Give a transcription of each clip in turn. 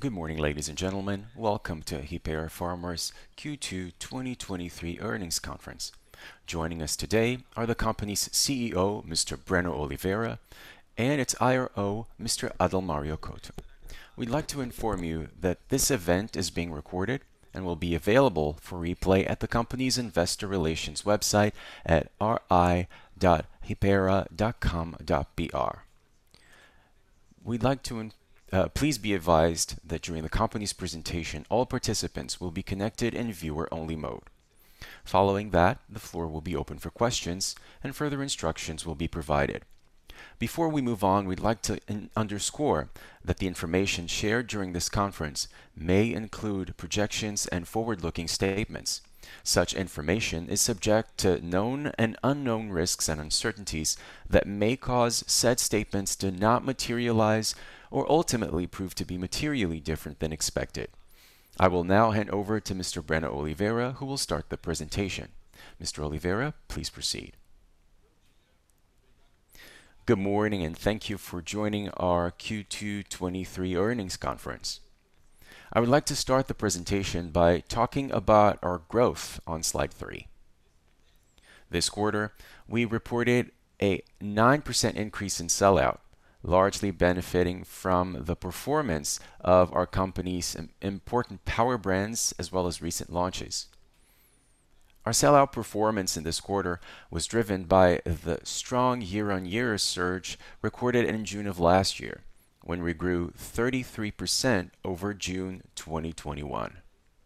Good morning, ladies and gentlemen. Welcome to Hypera Farmers Q2 2023 earnings conference. Joining us today are the company's CEO, Mr. Breno Oliveira, and its IRO, Mr. Adalmario Couto. We'd like to inform you that this event is being recorded and will be available for replay at the company's investor relations website at ri.hypera.com.br. We'd like to please be advised that during the company's presentation, all participants will be connected in viewer-only mode. Following that, the floor will be open for questions and further instructions will be provided. Before we move on, we'd like to underscore that the information shared during this conference may include projections and forward-looking statements. Such information is subject to known and unknown risks and uncertainties that may cause said statements to not materialize or ultimately prove to be materially different than expected. I will now hand over to Mr. Breno Oliveira, who will start the presentation. Mr. Oliveira, please proceed. Good morning and thank you for joining our Q2 23 earnings conference. I would like to start the presentation by talking about our growth on slide 3. This quarter, we reported a 9% increase in sellout, largely benefiting from the performance of our company's important power brands as well as recent launches. Our sellout performance in this quarter was driven by the strong year-on-year surge recorded in June of last year, when we grew 33% over June 2021.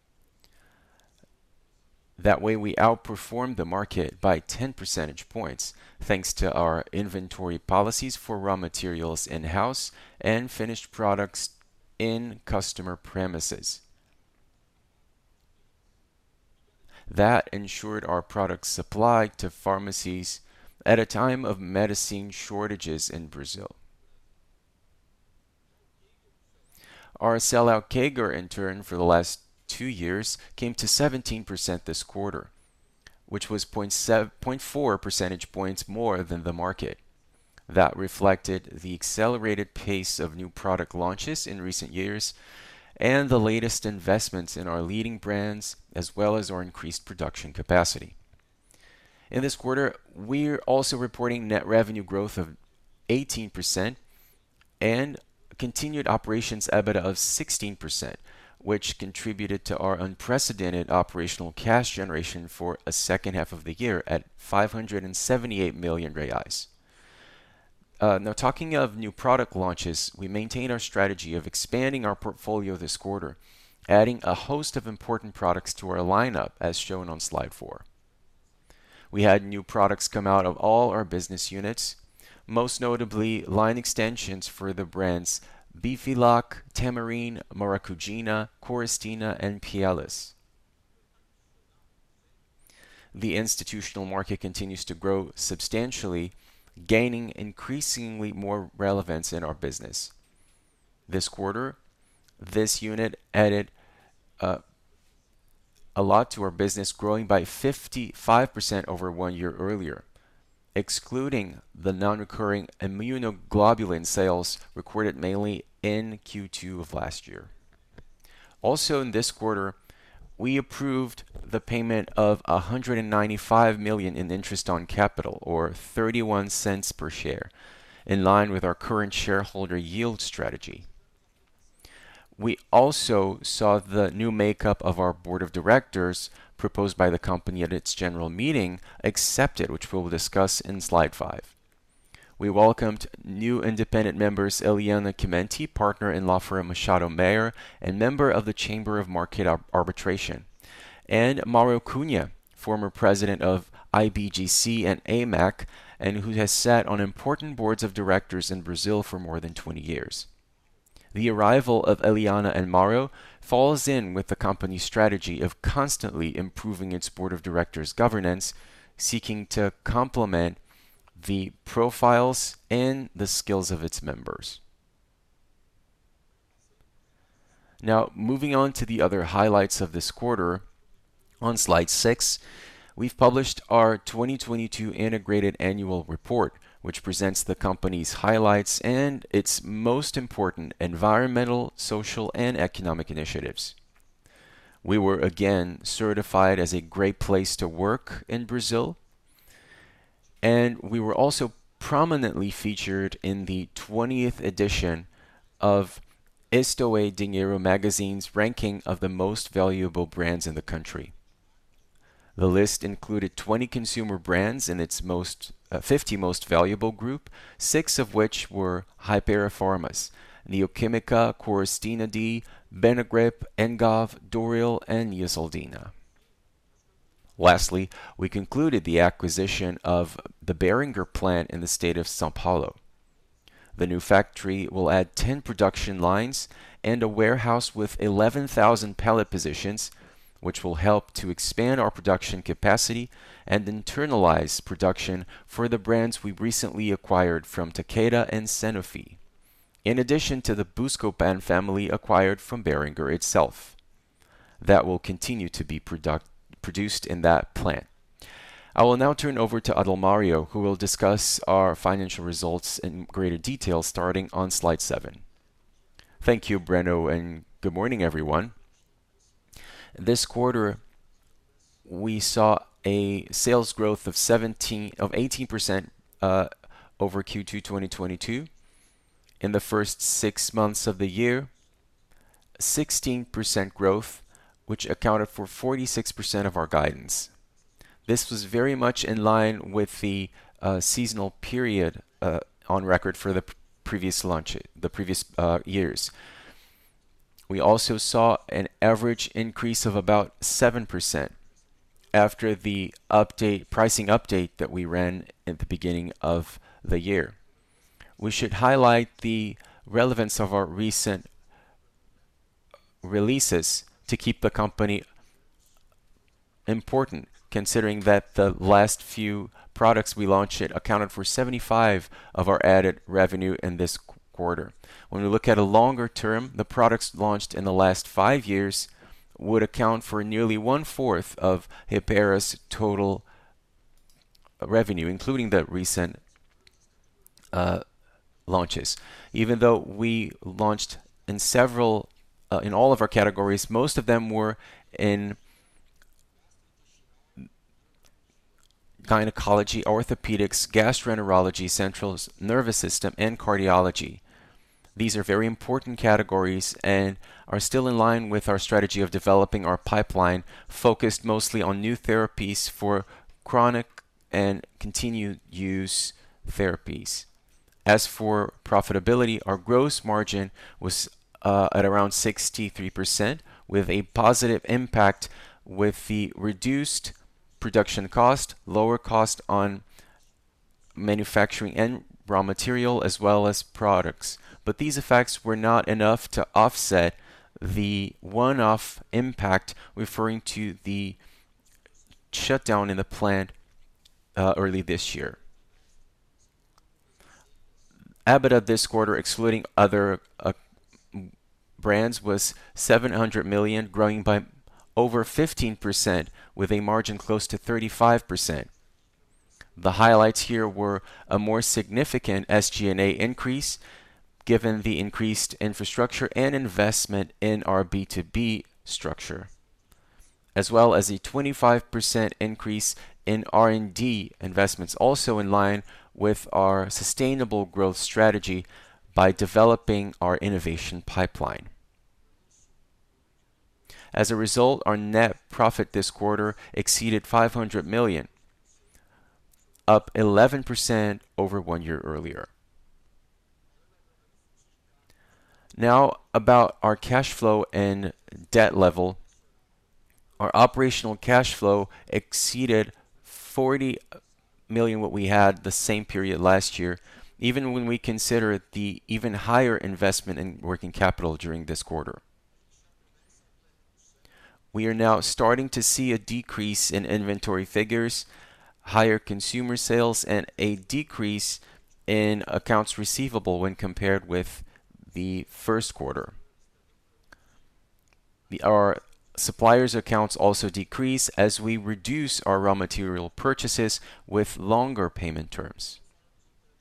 That way, we outperformed the market by 10 percentage points, thanks to our inventory policies for raw materials in-house and finished products in customer premises. That ensured our product supply to pharmacies at a time of medicine shortages in Brazil. Our sellout CAGR, in turn, for the last 2 years came to 17% this quarter, which was 0.4 percentage points more than the market. That reflected the accelerated pace of new product launches in recent years and the latest investments in our leading brands, as well as our increased production capacity. In this quarter, we're also reporting net revenue growth of 18% and continued operations EBITDA of 16%, which contributed to our unprecedented operational cash generation for a second half of the year at 578 million reais. Now, talking of new product launches, we maintain our strategy of expanding our portfolio this quarter, adding a host of important products to our lineup, as shown on slide 4. We had new products come out of all our business units, most notably line extensions for the brands Bifilac, Tamarine, Maracugina, Coristina, and Pielis. The institutional market continues to grow substantially, gaining increasingly more relevance in our business. This quarter, this unit added a lot to our business, growing by 55% over 1 year earlier, excluding the non-recurring immunoglobulin sales recorded mainly in Q2 of last year. Also in this quarter, we approved the payment of 195 million in interest on capital, or 31 cents per share, in line with our current shareholder yield strategy. We also saw the new makeup of our board of directors proposed by the company at its general meeting accepted, which we'll discuss in slide 5. We welcomed new independent members Eliana Chimenti, partner in law firm Machado Meyer and member of the Chamber of Market Arbitration, and Mauro Cunha, former president of IBGC and AMAC, and who has sat on important boards of directors in Brazil for more than 20 years. The arrival of Eliana and Mauro falls in with the company's strategy of constantly improving its board of directors' governance, seeking to complement the profiles and the skills of its members. Now, moving on to the other highlights of this quarter, on slide 6, we've published our 2022 integrated annual report, which presents the company's highlights and its most important environmental, social, and economic initiatives. We were again certified as a great place to work in Brazil, and we were also prominently featured in the 20th edition of Isto é Dinheiro magazine's ranking of the most valuable brands in the country. The list included 20 consumer brands in its 50 most valuable group, 6 of which were Hypera Pharmas, Neoquímica, Coristina D, Benegrip, Engov, Doril, and Neosaldina. Lastly, we concluded the acquisition of the Beringer plant in the state of São Paulo. The new factory will add 10 production lines and a warehouse with 11,000 pallet positions, which will help to expand our production capacity and internalize production for the brands we recently acquired from Takeda and Sanofi, in addition to the Buscopan family acquired from Beringer itself. That will continue to be produced in that plant. I will now turn over to Adalmario, who will discuss our financial results in greater detail starting on slide 7. Thank you, Breno, and good morning, everyone. This quarter, we saw a sales growth of 18% over Q2 2022. In the first 6 months of the year, 16% growth, which accounted for 46% of our guidance. This was very much in line with the seasonal period on record for the previous years. We also saw an average increase of about 7% after the pricing update that we ran at the beginning of the year. We should highlight the relevance of our recent releases to keep the company important, considering that the last few products we launched accounted for 75% of our added revenue in this quarter. When we look at a longer term, the products launched in the last 5 years would account for nearly 1/4 of Hypera's total revenue, including the recent launches. Even though we launched in in all of our categories, most of them were in gynecology, orthopedics, gastroenterology, central nervous system, and cardiology. These are very important categories and are still in line with our strategy of developing our pipeline, focused mostly on new therapies for chronic and continued use therapies. As for profitability, our gross margin was at around 63%, with a positive impact with the reduced production cost, lower cost on manufacturing and raw material, as well as products. But these effects were not enough to offset the one-off impact referring to the shutdown in the plant early this year. EBITDA this quarter, excluding other brands, was 700 million, growing by over 15%, with a margin close to 35%. The highlights here were a more significant SG&A increase, given the increased infrastructure and investment in our B2B structure, as well as a 25% increase in R&D investments, also in line with our sustainable growth strategy by developing our innovation pipeline. As a result, our net profit this quarter exceeded 500 million, up 11% over 1 year earlier. Now, about our cash flow and debt level. Our operational cash flow exceeded 40 million what we had the same period last year, even when we consider the even higher investment in working capital during this quarter. We are now starting to see a decrease in inventory figures, higher consumer sales, and a decrease in accounts receivable when compared with the first quarter. Our suppliers' accounts also decrease as we reduce our raw material purchases with longer payment terms.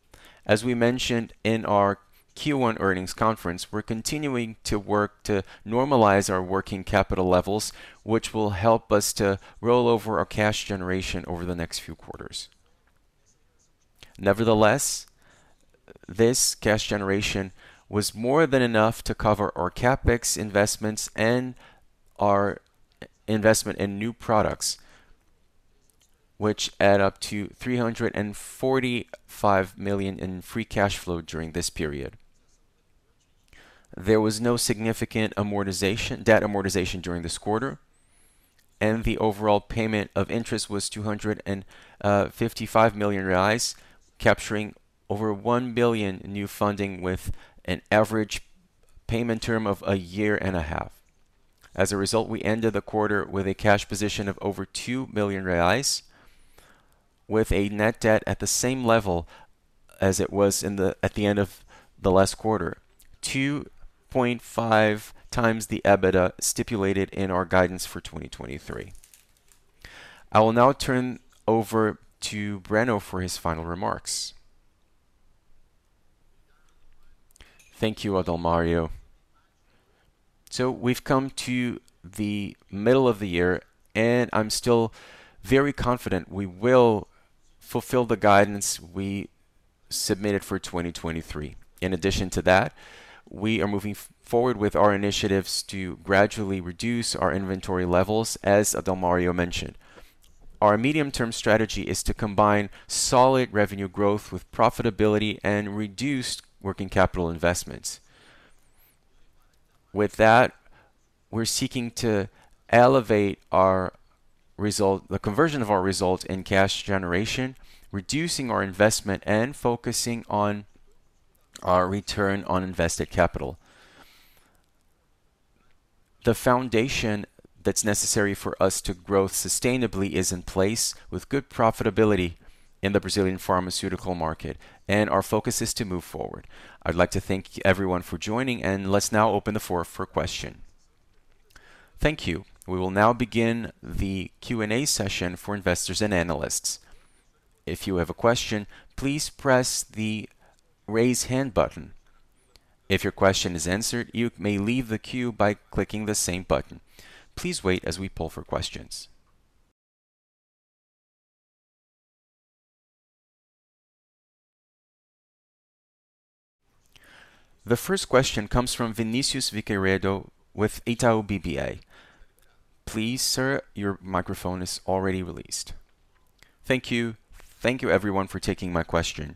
As we mentioned in our Q1 earnings conference, we're continuing to work to normalize our working capital levels, which will help us to roll over our cash generation over the next few quarters. Nevertheless, this cash generation was more than enough to cover our capex investments and our investment in new products, which add up to 345 million in free cash flow during this period. There was no significant debt amortization during this quarter, and the overall payment of interest was 255 million reais, capturing over 1 billion new funding with an average payment term of a year and a half. As a result, we ended the quarter with a cash position of over 2 million reais, with a net debt at the same level as it was at the end of the last quarter, 2.5 times the EBITDA stipulated in our guidance for 2023. I will now turn over to Breno for his final remarks. Thank you, Adalmario. So we've come to the middle of the year, and I'm still very confident we will fulfill the guidance we submitted for 2023. In addition to that, we are moving forward with our initiatives to gradually reduce our inventory levels, as Adalmario mentioned. Our medium-term strategy is to combine solid revenue growth with profitability and reduced working capital investments. With that, we're seeking to elevate our result, the conversion of our result in cash generation, reducing our investment and focusing on our return on invested capital. The foundation that's necessary for us to grow sustainably is in place with good profitability in the Brazilian pharmaceutical market, and our focus is to move forward. I'd like to thank everyone for joining, and let's now open the floor for question. Thank you. We will now begin the Q&A session for investors and analysts. If you have a question, please press the raise hand button. If your question is answered, you may leave the queue by clicking the same button. Please wait as we poll for questions. The first question comes from Vinicius Figueiredo with Itaú BBA. Please, sir, your microphone is already released. Thank you. Thank you, everyone, for taking my question.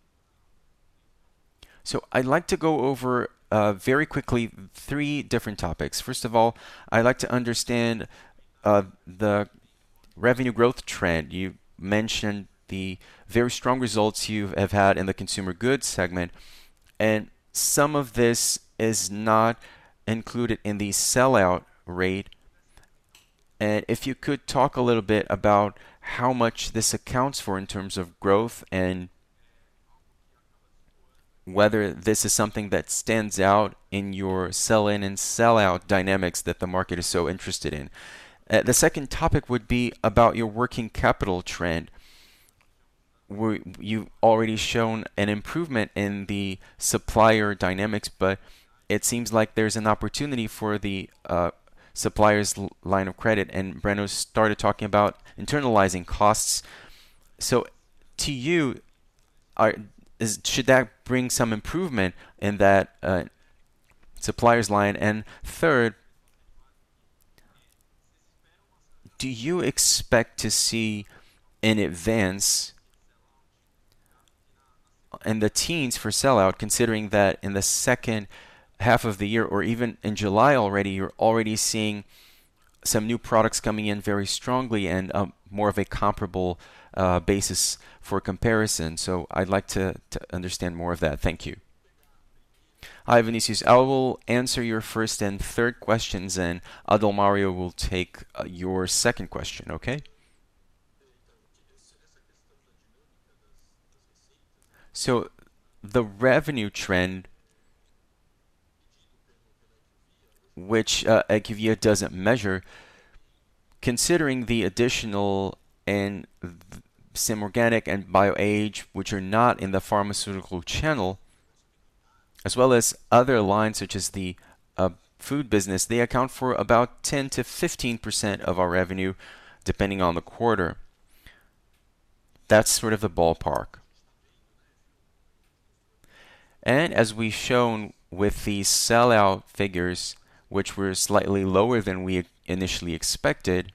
So I'd like to go over very quickly 3 different topics. First of all, I'd like to understand the revenue growth trend. You mentioned the very strong results you have had in the consumer goods segment, and some of this is not included in the sellout rate. And if you could talk a little bit about how much this accounts for in terms of growth and whether this is something that stands out in your sell-in and sell-out dynamics that the market is so interested in. The second topic would be about your working capital trend. You've already shown an improvement in the supplier dynamics, but it seems like there's an opportunity for the supplier's line of credit, and Breno started talking about internalizing costs. So to you, should that bring some improvement in that supplier's line? And third, do you expect to see an advance in the teens for sellout, considering that in the second half of the year, or even in July already, you're already seeing some new products coming in very strongly and more of a comparable basis for comparison. So I'd like to understand more of that. Thank you. Hi, Vinicius. I will answer your first and third questions, and Adalmario will take your second question, okay? So the revenue trend, which IQVIA doesn't measure, considering the additional and SimOrganic and BioAge, which are not in the pharmaceutical channel, as well as other lines such as the food business, they account for about 10 to 15% of our revenue, depending on the quarter. That's sort of the ballpark. And as we've shown with the sellout figures, which were slightly lower than we initially expected,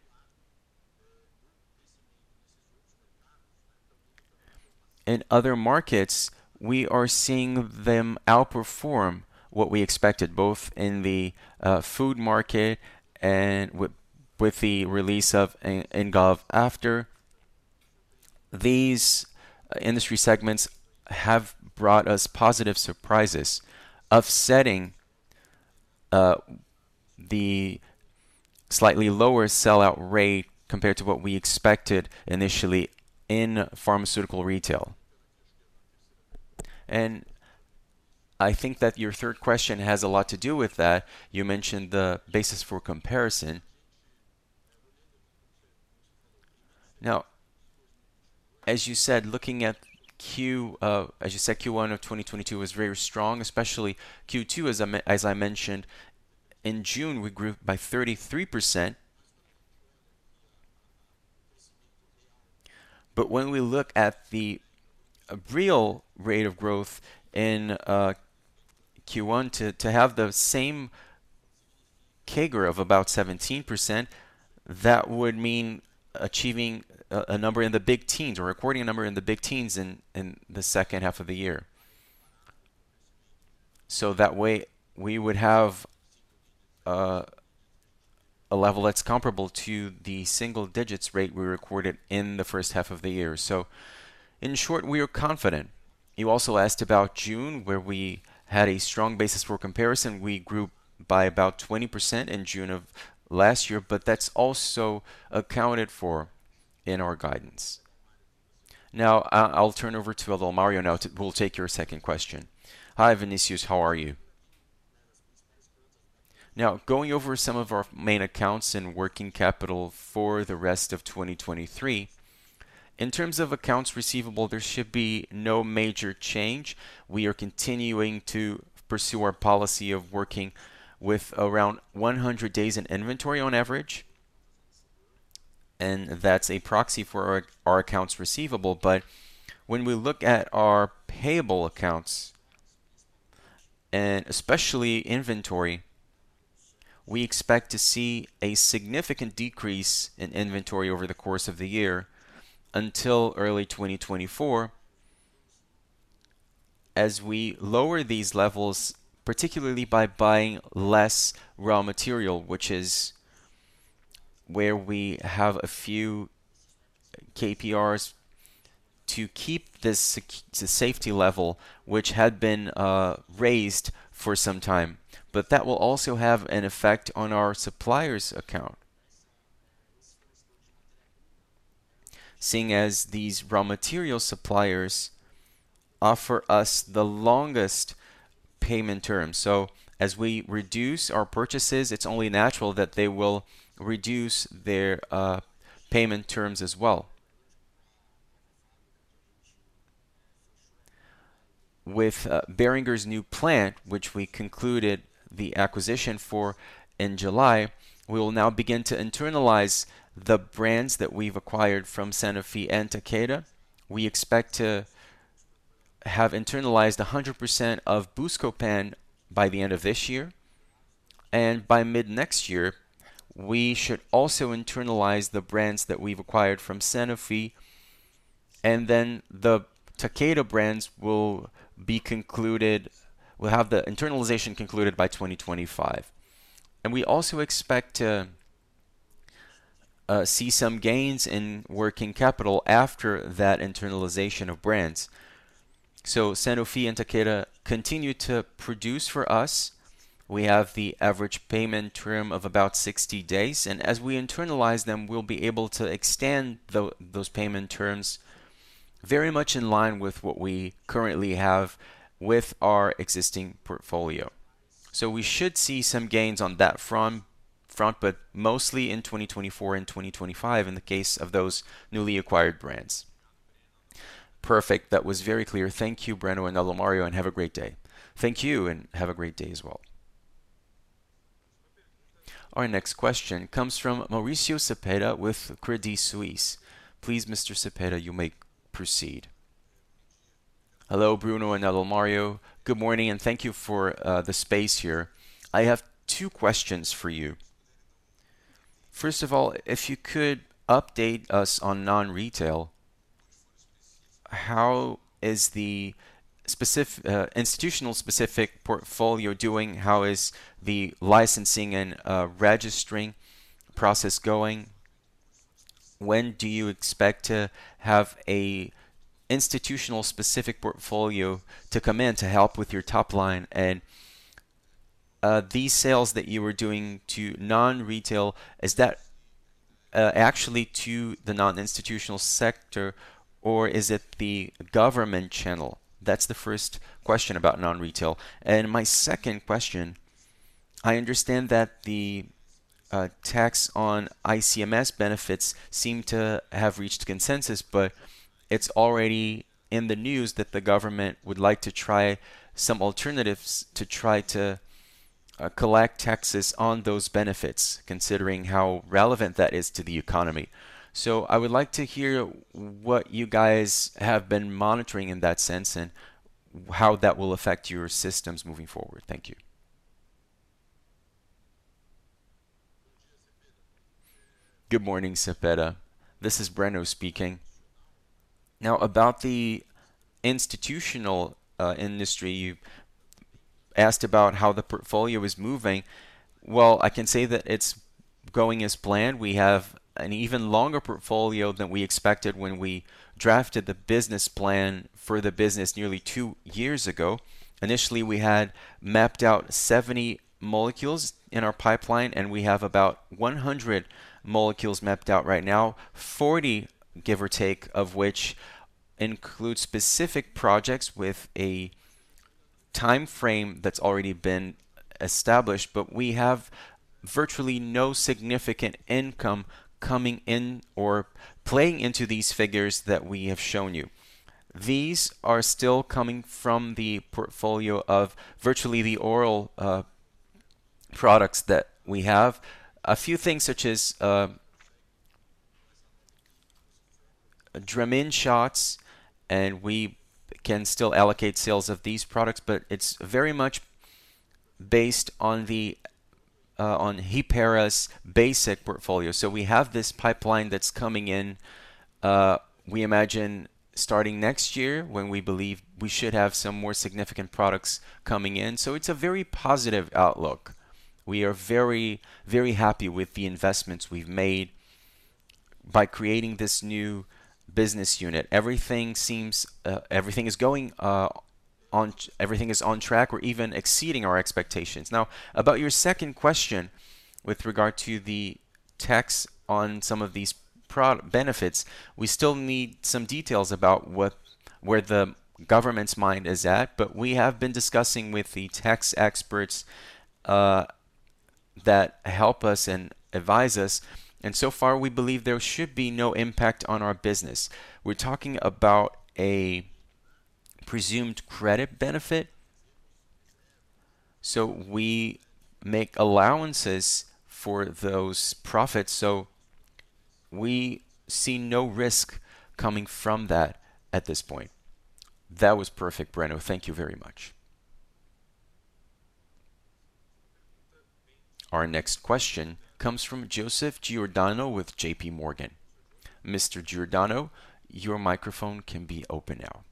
in other markets, we are seeing them outperform what we expected, both in the food market and with the release of Engov after. These industry segments have brought us positive surprises, offsetting the slightly lower sellout rate compared to what we expected initially in pharmaceutical retail. And I think that your third question has a lot to do with that. You mentioned the basis for comparison. Now, as you said, looking at Q1 of 2022 was very strong, especially Q2, as I mentioned. In June, we grew by 33%. But when we look at the real rate of growth in Q1 to have the same CAGR of about 17%, that would mean achieving a number in the big teens, or recording a number in the big teens in the second half of the year. So that way we would have a level that's comparable to the single digits rate we recorded in the first half of the year. So in short, we are confident. You also asked about June, where we had a strong basis for comparison. We grew by about 20% in June of last year, but that's also accounted for in our guidance. Now, I'll turn over to Adalmario now. We'll take your second question. Hi, Vinicius, how are you? Now, going over some of our main accounts and working capital for the rest of 2023, in terms of accounts receivable, there should be no major change. We are continuing to pursue our policy of working with around 100 days in inventory on average. And that's a proxy for our accounts receivable. But when we look at our payable accounts, and especially inventory, we expect to see a significant decrease in inventory over the course of the year until early 2024, as we lower these levels, particularly by buying less raw material, which is where we have a few KPRs to keep this safety level, which had been raised for some time. But that will also have an effect on our suppliers' account, seeing as these raw material suppliers offer us the longest payment terms. So as we reduce our purchases, it's only natural that they will reduce their payment terms as well. With Boehringer's new plant, which we concluded the acquisition for in July, we will now begin to internalize the brands that we've acquired from Sanofi and Takeda. We expect to have internalized 100% of Buscopan by the end of this year. And by mid next year, we should also internalize the brands that we've acquired from Sanofi. And then the Takeda brands will be concluded, we'll have the internalization concluded by 2025. And we also expect to see some gains in working capital after that internalization of brands. So Sanofi and Takeda continue to produce for us. We have the average payment term of about 60 days. And as we internalize them, we'll be able to extend those payment terms very much in line with what we currently have with our existing portfolio. So we should see some gains on that front, but mostly in 2024 and 2025 in the case of those newly acquired brands. Perfect. That was very clear. Thank you, Breno and Adalmario, and have a great day. Thank you, and have a great day as well. Our next question comes from Mauricio Cepeda with Credit Suisse. Please, Mr. Cepeda, you may proceed. Hello, Bruno and Adalmario. Good morning, and thank you for the space here. I have two questions for you. First of all, if you could update us on non-retail, how is the specific institutional specific portfolio doing? How is the licensing and registering process going? When do you expect to have a institutional specific portfolio to come in to help with your top line? And these sales that you were doing to non-retail, is that actually to the non-institutional sector, or is it the government channel? That's the first question about non-retail. And my second question, I understand that the tax on ICMS benefits seem to have reached consensus, but it's already in the news that the government would like to try some alternatives to try to collect taxes on those benefits, considering how relevant that is to the economy. So I would like to hear what you guys have been monitoring in that sense and how that will affect your systems moving forward. Thank you. Good morning, Cepeda. This is Breno speaking. Now, about the institutional industry, you asked about how the portfolio is moving. Well, I can say that it's going as planned. We have an even longer portfolio than we expected when we drafted the business plan for the business nearly 2 years ago. Initially, we had mapped out 70 molecules in our pipeline, and we have about 100 molecules mapped out right now, 40 give or take, of which include specific projects with a time frame that's already been established, but we have virtually no significant income coming in or playing into these figures that we have shown you. These are still coming from the portfolio of virtually the oral products that we have. A few things such as Dramin shots, and we can still allocate sales of these products, but it's very much based on the on Hypera's basic portfolio. So we have this pipeline that's coming in. We imagine starting next year, when we believe we should have some more significant products coming in. So it's a very positive outlook. We are very, very happy with the investments we've made by creating this new business unit. Everything seems, everything is going on, everything is on track or even exceeding our expectations. Now, about your second question with regard to the tax on some of these benefits, we still need some details about where the government's mind is at, but we have been discussing with the tax experts that help us and advise us, and so far we believe there should be no impact on our business. We're talking about a presumed credit benefit, so we make allowances for those profits, so we see no risk coming from that at this point. That was perfect, Breno. Thank you very much. Our next question comes from Joseph Giordano with JP Morgan. Mr. Giordano, your microphone can be open now.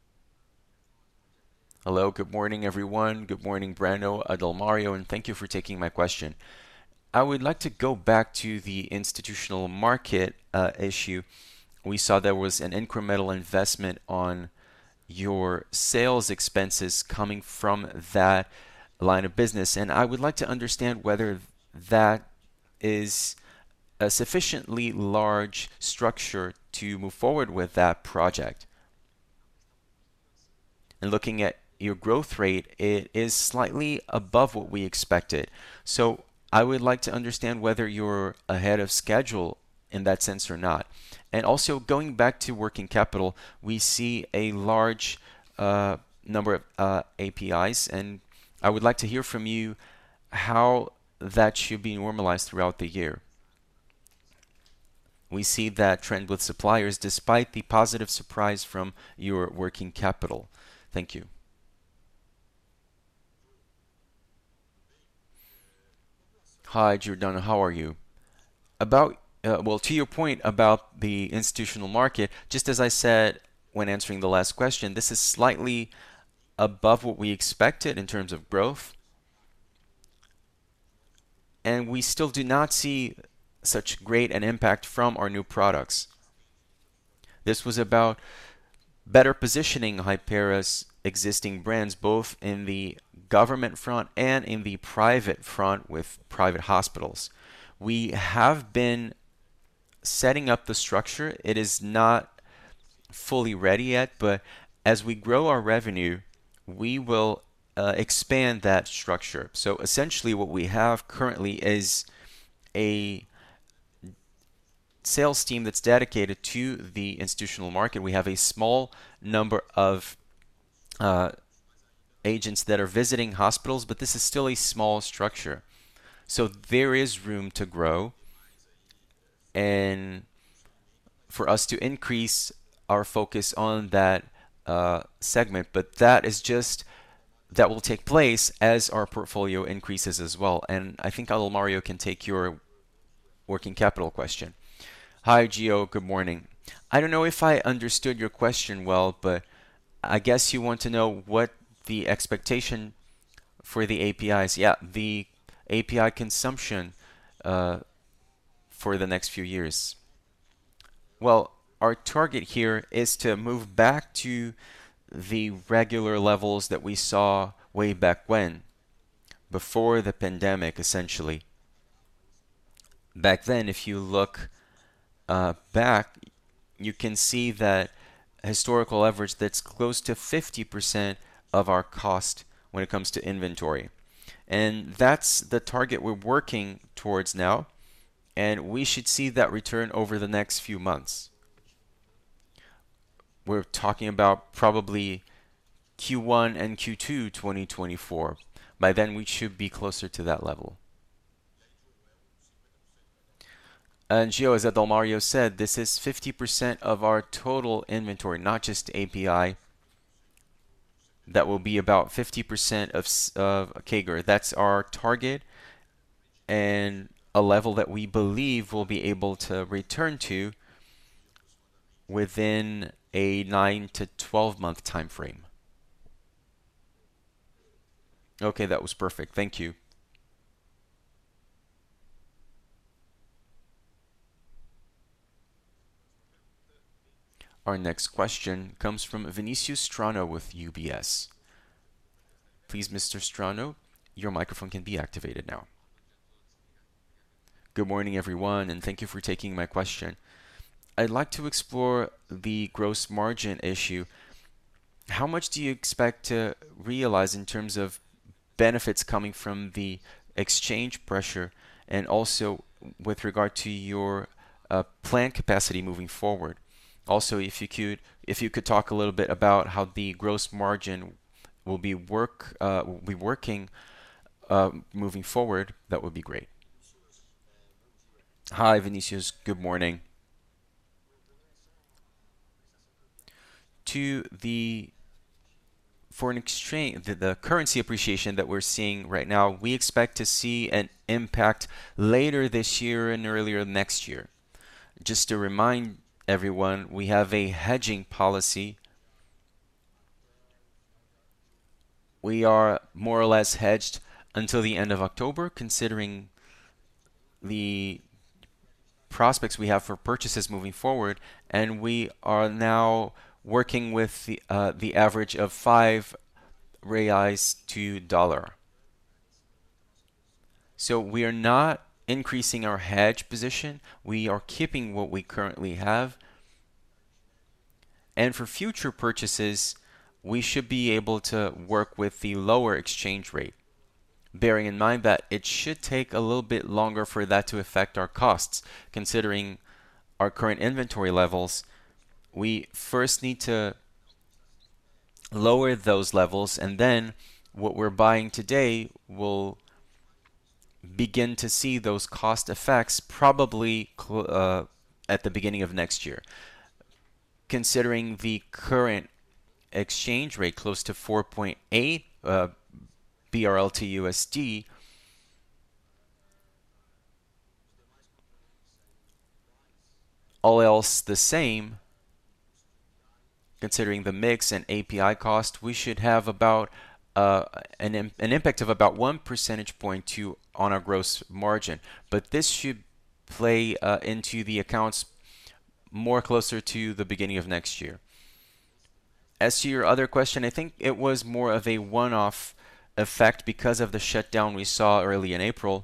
Hello, good morning, everyone. Good morning, Breno, Adalmario, and thank you for taking my question. I would like to go back to the institutional market issue. We saw there was an incremental investment on your sales expenses coming from that line of business, and I would like to understand whether that is a sufficiently large structure to move forward with that project. And looking at your growth rate, it is slightly above what we expected. So I would like to understand whether you're ahead of schedule in that sense or not. And also going back to working capital, we see a large number of APIs, and I would like to hear from you how that should be normalized throughout the year. We see that trend with suppliers despite the positive surprise from your working capital. Thank you. Hi, Giordano, how are you? Well, to your point about the institutional market, just as I said when answering the last question, this is slightly above what we expected in terms of growth, and we still do not see such great an impact from our new products. This was about better positioning Hypera's existing brands both in the government front and in the private front with private hospitals. We have been setting up the structure. It is not fully ready yet, but as we grow our revenue, we will expand that structure. So essentially, what we have currently is a sales team that's dedicated to the institutional market. We have a small number of uh, agents that are visiting hospitals, but this is still a small structure. So there is room to grow and for us to increase our focus on that segment. But that will take place as our portfolio increases as well. And I think Mario can take your working capital question. Hi, Gio. Good morning. I don't know if I understood your question well, but I guess you want to know what the expectation for the APIs. Yeah, the API consumption uh, for the next few years. Well, our target here is to move back to the regular levels that we saw way back when, before the pandemic, essentially. Back then, if you look back, you can see that historical average that's close to 50% of our cost when it comes to inventory. And that's the target we're working towards now, and we should see that return over the next few months. We're talking about probably Q1 and Q2 2024. By then, we should be closer to that level. And Gio, as Adalmario said, this is 50% of our total inventory, not just API. That will be about 50% of CAGR. That's our target and a level that we believe we'll be able to return to within a 9 to 12 month time frame. Okay, that was perfect. Thank you. Our next question comes from Vinicius Strano with UBS. Please, Mr. Strano, your microphone can be activated now. Good morning, everyone, and thank you for taking my question. I'd like to explore the gross margin issue. How much do you expect to realize in terms of benefits coming from the exchange pressure and also with regard to your plant capacity moving forward? Also, if you could talk a little bit about how the gross margin will be working moving forward, that would be great. Hi, Vinicius. Good morning. To the foreign exchange, the currency appreciation that we're seeing right now, we expect to see an impact later this year and earlier next year. Just to remind everyone, we have a hedging policy. We are more or less hedged until the end of October, considering the prospects we have for purchases moving forward, and we are now working with the average of 5 reais to dollar. So we are not increasing our hedge position. We are keeping what we currently have. And for future purchases, we should be able to work with the lower exchange rate, bearing in mind that it should take a little bit longer for that to affect our costs, considering our current inventory levels, we first need to lower those levels, and then what we're buying today will begin to see those cost effects probably at the beginning of next year. Considering the current exchange rate close to 4.8 BRL to USD, all else the same, considering the mix and API cost, we should have about an impact of about 1 percentage point on our gross margin. But this should play into the accounts more closer to the beginning of next year. As to your other question, I think it was more of a one-off effect because of the shutdown we saw early in April,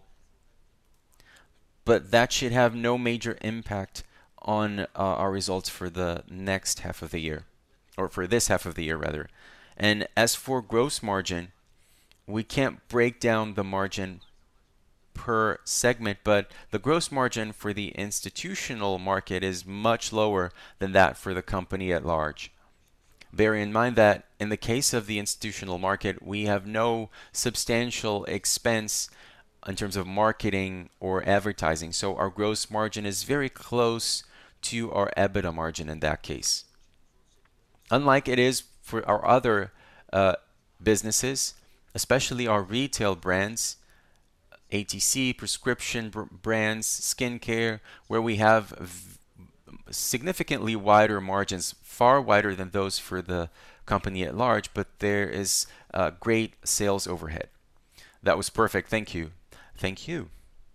but that should have no major impact on our results for the next half of the year, or for this half of the year rather. And as for gross margin, we can't break down the margin per segment, but the gross margin for the institutional market is much lower than that for the company at large. Bear in mind that in the case of the institutional market, we have no substantial expense in terms of marketing or advertising, so our gross margin is very close to our EBITDA margin in that case. Unlike it is for our other businesses, especially our retail brands, ATC, prescription brands, skincare, where we have significantly wider margins, far wider than those for the company at large, but there is great sales overhead. That was perfect. Thank you. Thank you.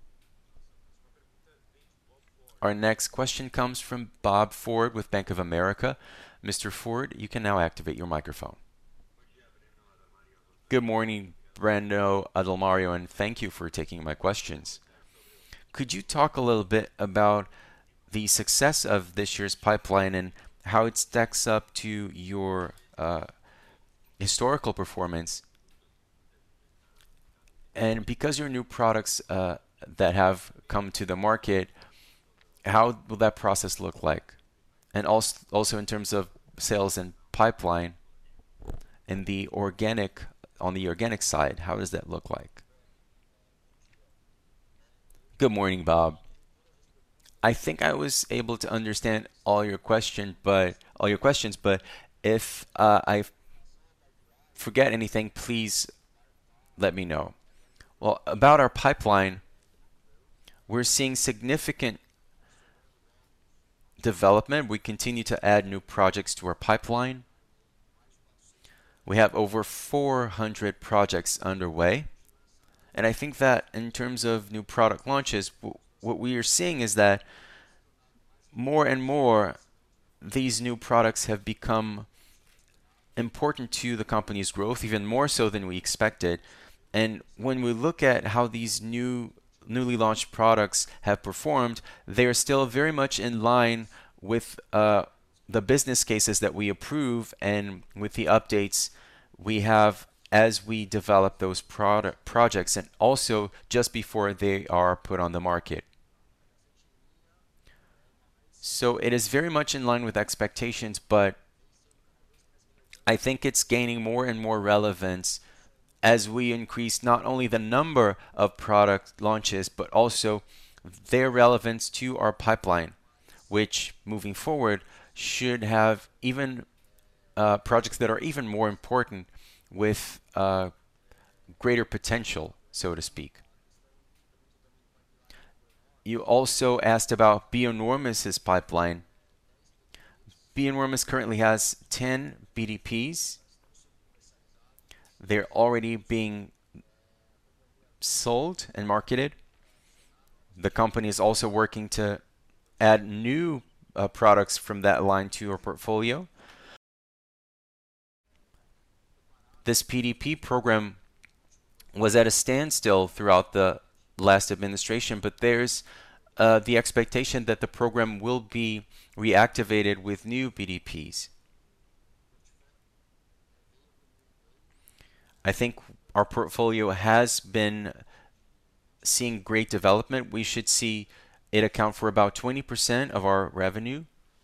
Our next question comes from Bob Ford with Bank of America. Mr. Ford, you can now activate your microphone. Good morning, Breno, Adalmario, and thank you for taking my questions. Could you talk a little bit about the success of this year's pipeline and how it stacks up to your historical performance? And because your new products that have come to the market, how will that process look like? And also in terms of sales and pipeline, and on the organic side, how does that look like? Good morning, Bob. I think I was able to understand all your questions, but if I forget anything, please let me know. Well, about our pipeline, we're seeing significant development. We continue to add new projects to our pipeline. We have over 400 projects underway. And I think that in terms of new product launches, what we are seeing is that more and more these new products have become important to the company's growth, even more so than we expected. And when we look at how these newly launched products have performed, they are still very much in line with the business cases that we approve and with the updates we have as we develop those projects and also just before they are put on the market. So it is very much in line with expectations, but I think it's gaining more and more relevance as we increase not only the number of product launches, but also their relevance to our pipeline, which moving forward should have even projects that are even more important with greater potential, so to speak. You also asked about Bionormus's pipeline. Bionormus currently has 10 BDPs. They're already being sold and marketed. The company is also working to add new products from that line to our portfolio. This PDP program was at a standstill throughout the last administration, but there's the expectation that the program will be reactivated with new BDPs. I think our portfolio has been seeing great development. We should see It accounts for about 20% of our revenue.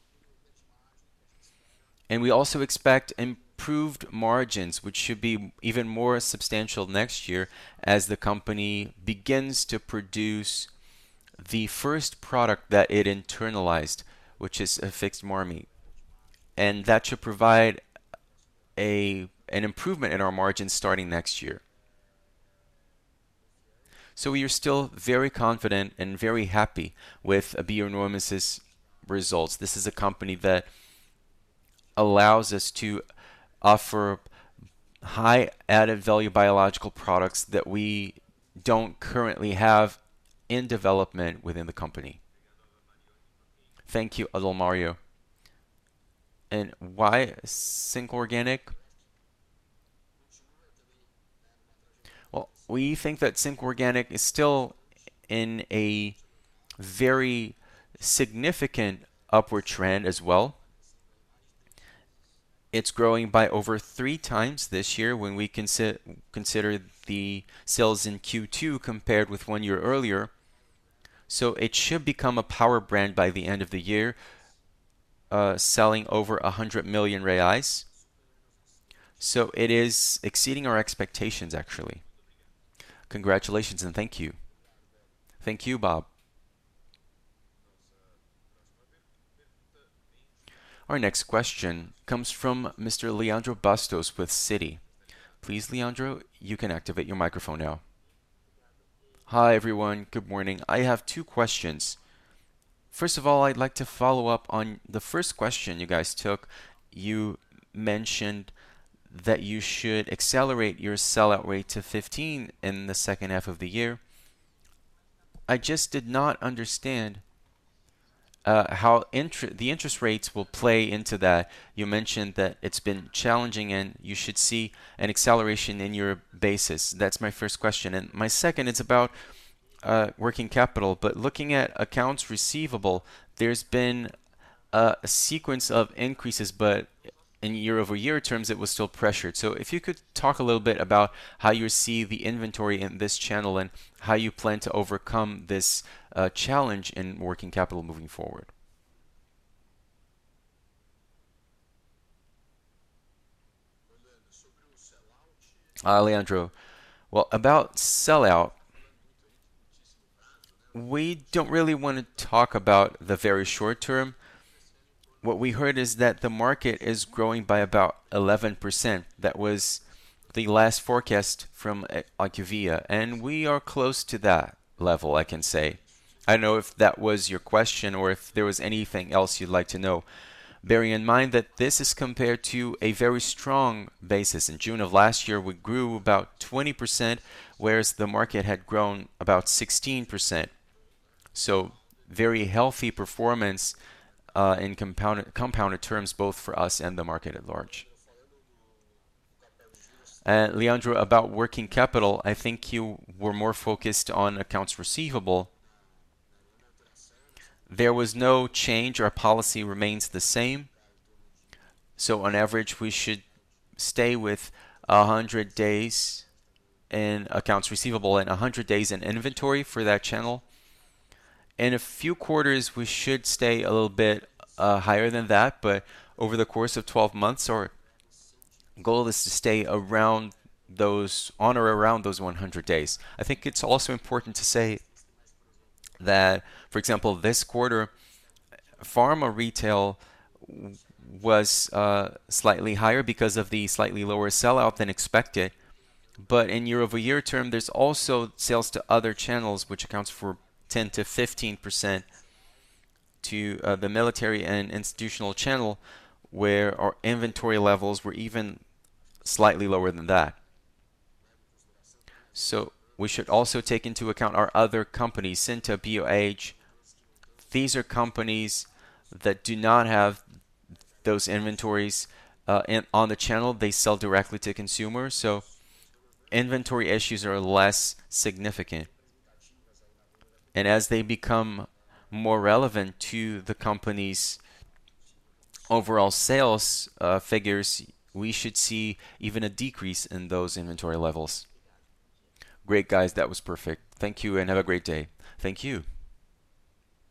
And we also expect improved margins, which should be even more substantial next year as the company begins to produce the first product that it internalized, which is a fixed marmite. And that should provide an improvement in our margins starting next year. So we are still very confident and very happy with Bionormus's results. This is a company that allows us to offer high added value biological products that we don't currently have in development within the company. Thank you, Adalmario. And why Sync Organic? Well, we think that Sync Organic is still in a very significant upward trend as well. It's growing by over 3 times this year when we consider the sales in Q2 compared with 1 year earlier. So it should become a power brand by the end of the year, selling over 100 million reais. So it is exceeding our expectations, actually. Congratulations and thank you. Thank you, Bob. Our next question comes from Mr. Leandro Bastos with Citi. Please, Leandro, you can activate your microphone now. Hi, everyone. Good morning. I have 2 questions. First of all, I'd like to follow up on the first question you guys took. You mentioned that you should accelerate your sellout rate to 15 in the second half of the year. I just did not understand how the interest rates will play into that. You mentioned that it's been challenging and you should see an acceleration in your basis. That's my first question. And my second is about working capital. But looking at accounts receivable, there's been a sequence of increases, but in year-over-year terms, it was still pressured. So if you could talk a little bit about how you see the inventory in this channel and how you plan to overcome this challenge in working capital moving forward. Leandro, well, about sellout, we don't really want to talk about the very short term. What we heard is that the market is growing by about 11%. That was the last forecast from IQVIA, and we are close to that level, I can say. I don't know if that was your question or if there was anything else you'd like to know. Bearing in mind that this is compared to a very strong basis. In June of last year, we grew about 20%, whereas the market had grown about 16%. So, very healthy performance in compounded terms, both for us and the market at large. Leandro, about working capital, I think you were more focused on accounts receivable. There was no change. Our policy remains the same. So on average, we should stay with 100 days in accounts receivable and 100 days in inventory for that channel. In a few quarters, we should stay a little bit higher than that, but over the course of 12 months, our goal is to stay around on or around those 100 days. I think it's also important to say that, for example, this quarter, pharma retail was slightly higher because of the slightly lower sellout than expected. But in year-over-year term, there's also sales to other channels, which accounts for 10 to 15% to the military and institutional channel, where our inventory levels were even slightly lower than that. So we should also take into account our other companies, Synta, BioAge. These are companies that do not have those inventories on the channel. They sell directly to consumers, so inventory issues are less significant. And as they become more relevant to the company's overall sales figures, we should see even a decrease in those inventory levels. Great, guys. That was perfect. Thank you and have a great day. Thank you.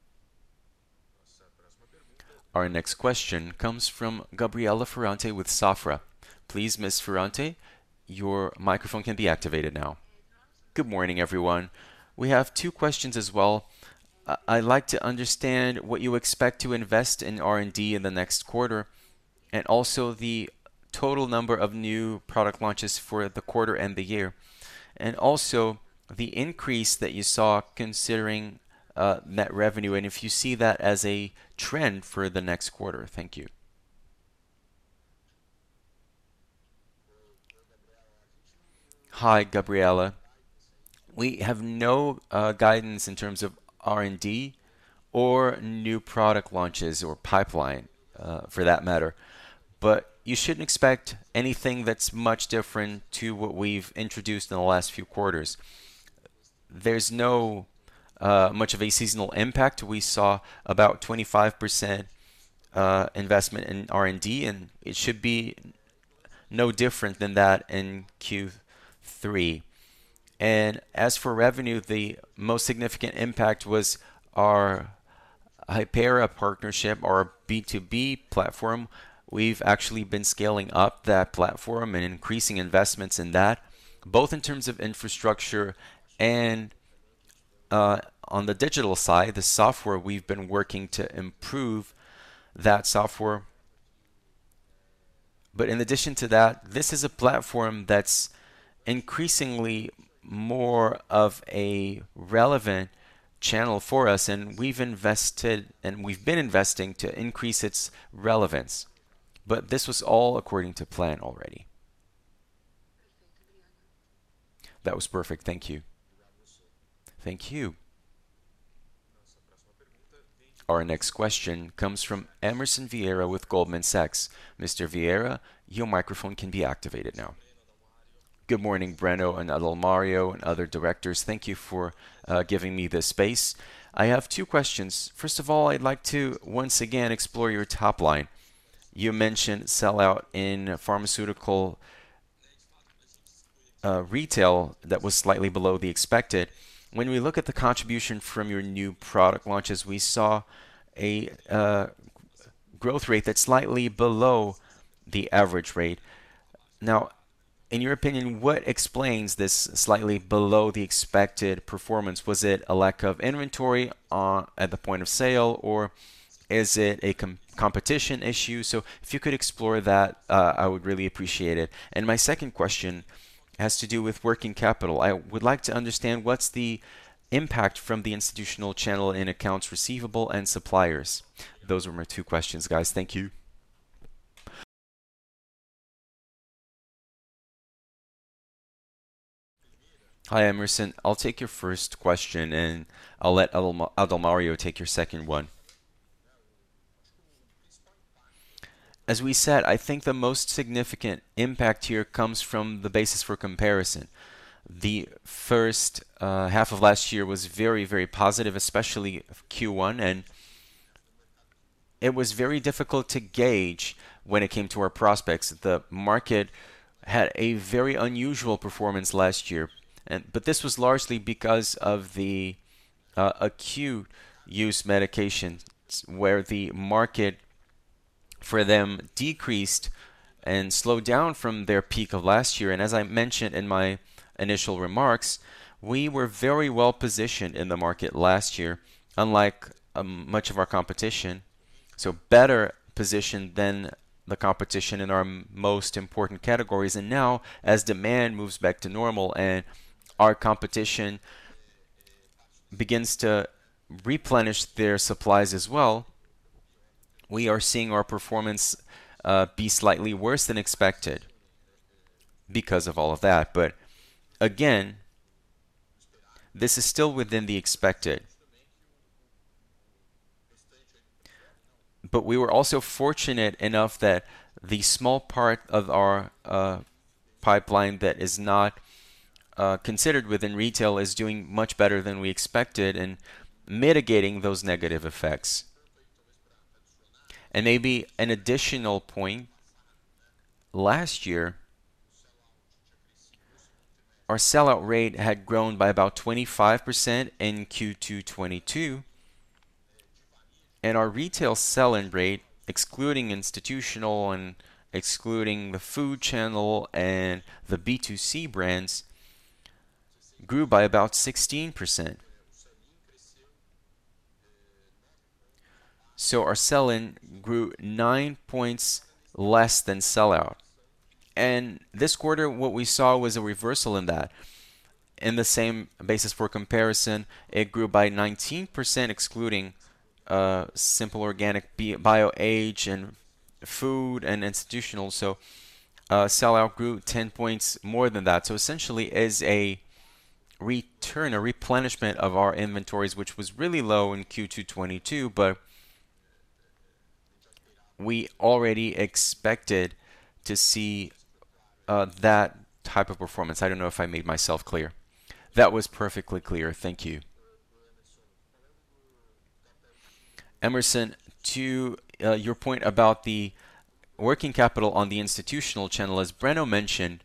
Our next question comes from Gabriela Ferrante with Safra. Please, Ms. Ferrante, your microphone can be activated now. Good morning, everyone. We have two questions as well. I'd like to understand what you expect to invest in R&D in the next quarter, and also the total number of new product launches for the quarter and the year, and also the increase that you saw considering net revenue, and if you see that as a trend for the next quarter. Thank you. Hi, Gabriela. We have no guidance in terms of R&D or new product launches or pipeline, for that matter. But you shouldn't expect anything that's much different to what we've introduced in the last few quarters. There's no much of a seasonal impact. We saw about 25% investment in R&D, and it should be no different than that in Q3. And as for revenue, the most significant impact was our Hypera partnership, our B2B platform. We've actually been scaling up that platform and increasing investments in that, both in terms of infrastructure and on the digital side, the software. We've been working to improve that software. But in addition to that, this is a platform that's increasingly more of a relevant channel for us, and we've invested and we've been investing to increase its relevance. But this was all according to plan already. That was perfect. Thank you. Thank you. Our next question comes from Emerson Vieira with Goldman Sachs. Mr. Vieira, your microphone can be activated now. Good morning, Breno and Adalmario and other directors. Thank you for giving me this space. I have two questions. First of all, I'd like to once again explore your top line. You mentioned sellout in pharmaceutical retail that was slightly below the expected. When we look at the contribution from your new product launches, we saw a growth rate that's slightly below the average rate. Now, in your opinion, what explains this slightly below the expected performance? Was it a lack of inventory at the point of sale, or is it a competition issue? So if you could explore that, I would really appreciate it. And my second question has to do with working capital. I would like to understand what's the impact from the institutional channel in accounts receivable and suppliers. Those were my two questions, guys. Thank you. Hi, Emerson. I'll take your first question, and I'll let Adalmario take your second one. As we said, I think the most significant impact here comes from the basis for comparison. The first half of last year was very, very positive, especially Q1, and it was very difficult to gauge when it came to our prospects. The market had a very unusual performance last year, but this was largely because of the acute use medications, where the market for them decreased and slowed down from their peak of last year. And as I mentioned in my initial remarks, we were very well positioned in the market last year, unlike much of our competition. So better positioned than the competition in our most important categories. And now, as demand moves back to normal and our competition begins to replenish their supplies as well, we are seeing our performance be slightly worse than expected because of all of that. But again, this is still within the expected. But we were also fortunate enough that the small part of our pipeline that is not considered within retail is doing much better than we expected and mitigating those negative effects. And maybe an additional point, last year, our sellout rate had grown by about 25% in Q2 22, And our retail sell-in rate, excluding institutional and excluding the food channel and the B2C brands, grew by about 16%. So our sell-in grew 9 points less than sell-out. And this quarter, what we saw was a reversal in that. In the same basis for comparison, it grew by 19%, excluding simple organic, bio age, and food and institutional. So sellout grew 10 points more than that. So essentially, is a return, a replenishment of our inventories, which was really low in Q2 22, but we already expected to see that type of performance. I don't know if I made myself clear. That was perfectly clear. Thank you. Emerson, to your point about the working capital on the institutional channel, as Breno mentioned,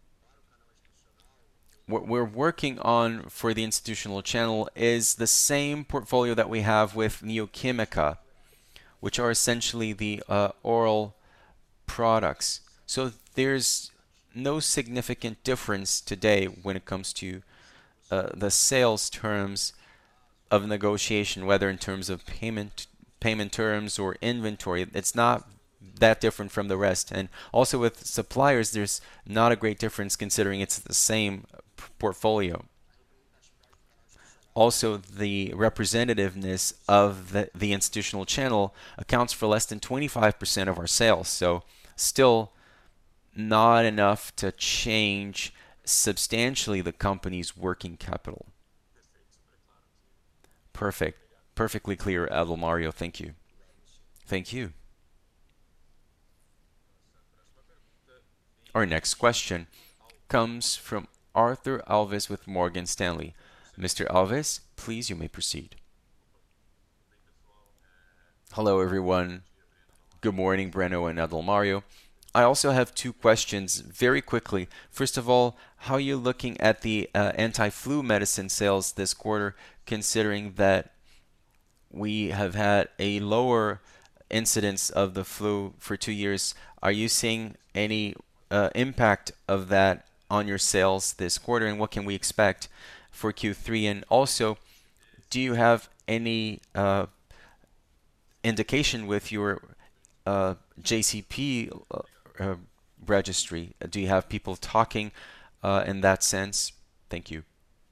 what we're working on for the institutional channel is the same portfolio that we have with Neoquímica, which are essentially the oral products. So there's no significant difference today when it comes to the sales terms of negotiation, whether in terms of payment terms or inventory. It's not that different from the rest. And also with suppliers, there's not a great difference considering it's the same portfolio. Also, the representativeness of the institutional channel accounts for less than 25% of our sales. So still not enough to change substantially the company's working capital. Perfect. Perfectly clear, Adalmario. Thank you. Thank you. Our next question comes from Arthur Alves with Morgan Stanley. Mr. Alves, please, you may proceed. Hello, everyone. Good morning, Breno and Adalmario. I also have two questions very quickly. First of all, how are you looking at the anti-flu medicine sales this quarter, considering that we have had a lower incidence of the flu for 2 years? Are you seeing any impact of that on your sales this quarter, and what can we expect for Q3? And also, do you have any indication with your JCP registry? Do you have people talking in that sense? Thank you.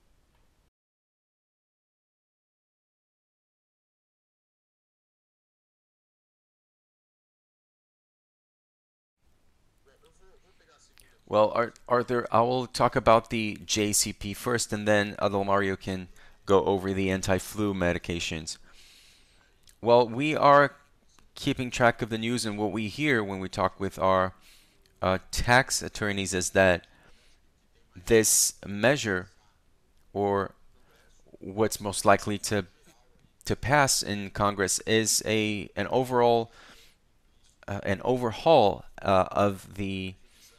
Well, Arthur, I will talk about the JCP first, and then Adalmario can go over the anti-flu medications. Well, we are keeping track of the news, and what we hear when we talk with our tax attorneys is that this measure, or what's most likely to pass in Congress, is an overall an overhaul of the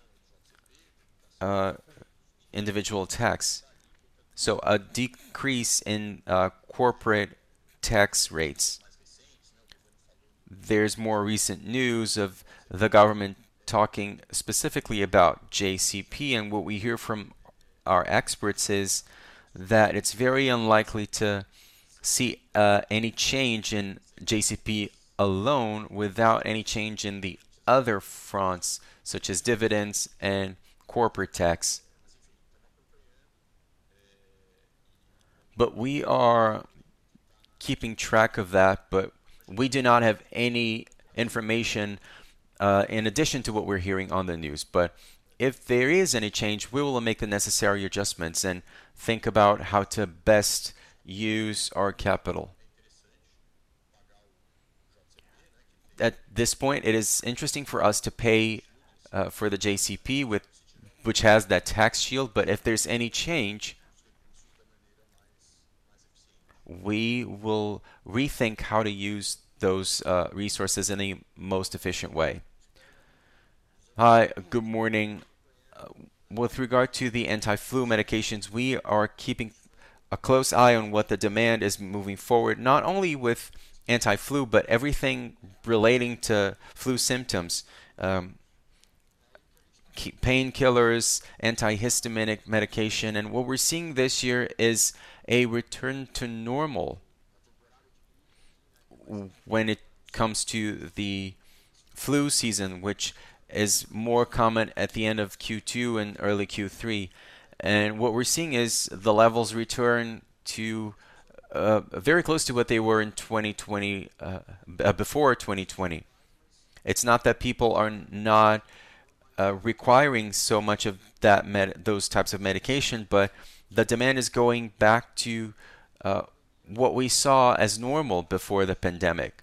uh, individual tax. So a decrease in corporate tax rates. There's more recent news of the government talking specifically about JCP, and what we hear from our experts is that it's very unlikely to see any change in JCP alone without any change in the other fronts, such as dividends and corporate tax. But we are keeping track of that, but we do not have any information in addition to what we're hearing on the news. But if there is any change, we will make the necessary adjustments and think about how to best use our capital. At this point, it is interesting for us to pay for the JCP, which has that tax shield, but if there's any change, we will rethink how to use those resources in the most efficient way. Hi, good morning. With regard to the anti-flu medications, we are keeping a close eye on what the demand is moving forward, not only with anti-flu, but everything relating to flu symptoms, um, painkillers, antihistaminic medication. And what we're seeing this year is a return to normal when it comes to the flu season, which is more common at the end of Q2 and early Q3. And what we're seeing is the levels return to very close to what they were in 2020, before 2020. It's not that people are not requiring so much of those types of medication, but the demand is going back to what we saw as normal before the pandemic.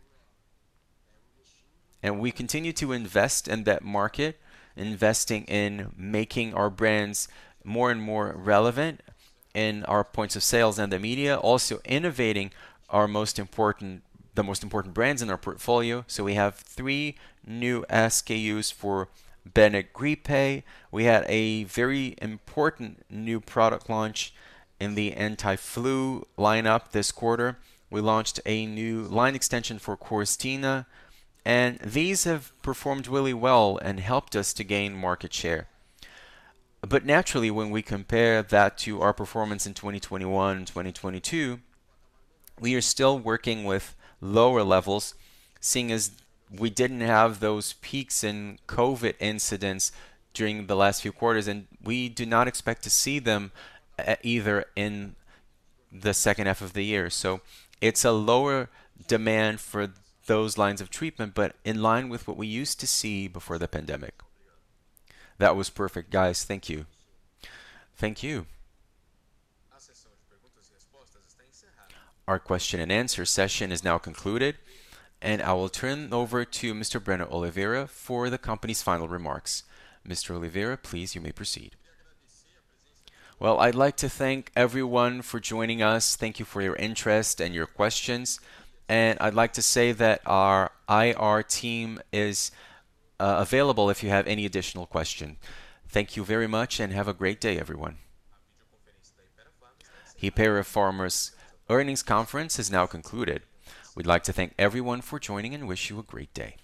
And we continue to invest in that market, investing in making our brands more and more relevant in our points of sales and the media, also innovating the most important brands in our portfolio. So we have 3 new SKUs for Benegrip. We had a very important new product launch in the anti-flu lineup this quarter. We launched a new line extension for Coristina, and these have performed really well and helped us to gain market share. But naturally, when we compare that to our performance in 2021 and 2022, we are still working with lower levels, seeing as we didn't have those peaks in COVID incidents during the last few quarters, and we do not expect to see them either in the second half of the year. So it's a lower demand for those lines of treatment, but in line with what we used to see before the pandemic. That was perfect, guys. Thank you. Thank you. Our question and answer session is now concluded, and I will turn over to Mr. Breno Oliveira for the company's final remarks. Mr. Oliveira, please, you may proceed. Well, I'd like to thank everyone for joining us. Thank you for your interest and your questions. And I'd like to say that our IR team is available if you have any additional question. Thank you very much and have a great day, everyone. Hypera Pharma's earnings conference is now concluded. We'd like to thank everyone for joining and wish you a great day.